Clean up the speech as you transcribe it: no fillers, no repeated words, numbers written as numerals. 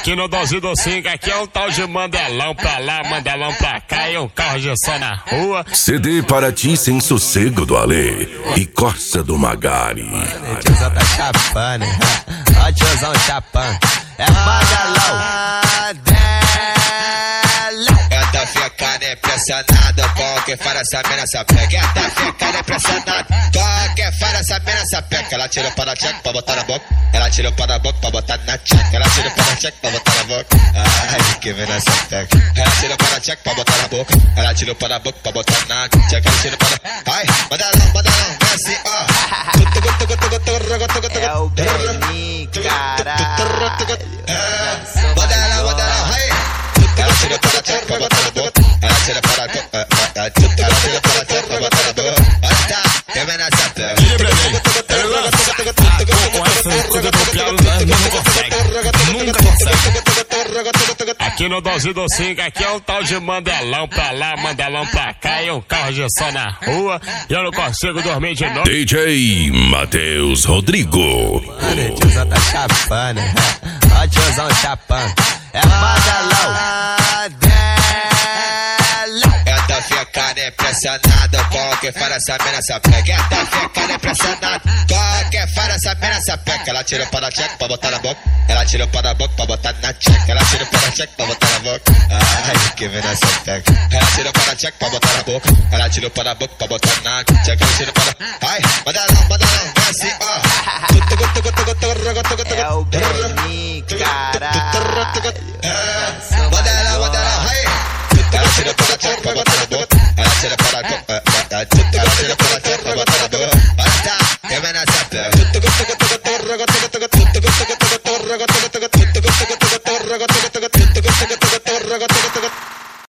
Aqui no Dose do Swing, aqui é um tal de Mandelão pra lá, Mandelão pra cá e um carro de som na rua. CD para ti sem sossego do Alê e Corsa do Magari. O tiozão tá chapando, ó o tiozão chapando. É Mandelão. Ela fica impressionada com que faz essa mina sapeca. Ela fica impressionada com que faz essa mina sapeca. Ela tira o pau da tcheca pra botar na boca. Ela tira o pau da boca pra botar na tcheca. Ela tira o pau da tcheca pra botar na boca. Ai, que mina sapeca. Ela tira o pau da tcheca pra botar na boca. Ela tira o pau da boca pra botar na tcheca. Ela tira o pau da... Ai, Mandelão, vem assim, ó. É o Benin, caralho. Mandelão, aí. Ela tira o pau da tcheca pra botar na boca. Ela tira o pau da boca. Ela tira o pau da tcheca pra botar na boca. Olha tá, que mina sapeca. Nunca consegue. Aqui no Dose do Swing, aqui é um tal de Mandelão pra lá, Mandelão pra cá e um carro de som na rua. E eu não consigo dormir de novo. DJ Matheus Rodrigo. O tiozão tá chapando, ó o tiozão chapando. É Mandelão. Ela fica impressionada com que faz essa mina sapeca. Ela fica impressionada com que faz essa mina sapeca. Ela tira o pau da tcheca pra botar na boca. Ela tira o pau da boca pra botar na tcheca. Ela tira o pau da tcheca pra botar na boca. Ai, que mina sapeca. Ela tira o pau da tcheca pra botar na boca. Ela tira o pau da boca pra botar na tcheca. Ela tira o pau da... Ai, Mandelão, vem assim, ó. É o Benin, caralho. Mandelão, aí. Ela tira o pau da tcheca pra botar na boca. Ela tira o pau da boca. Ela tira o pau da tcheca pra botar na boca. Olha tá, que mina sapeca.